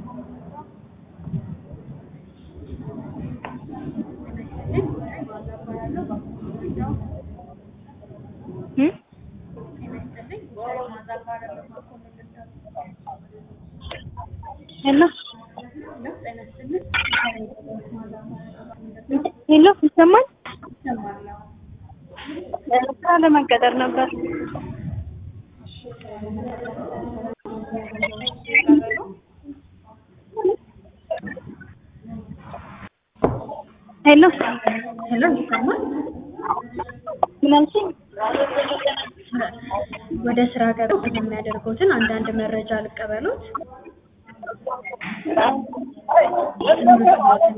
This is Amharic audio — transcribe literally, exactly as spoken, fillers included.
Hmm? Hello? Hello, ይሰማል? ስራ ለመቀጠር ነበር። ሄሎ ሄሎ ይሰማል? ምን አልሽኝ? ወደ ስራ ገበታ የሚያደርጉትን አንዳንድ መረጃ ልቀበሉት።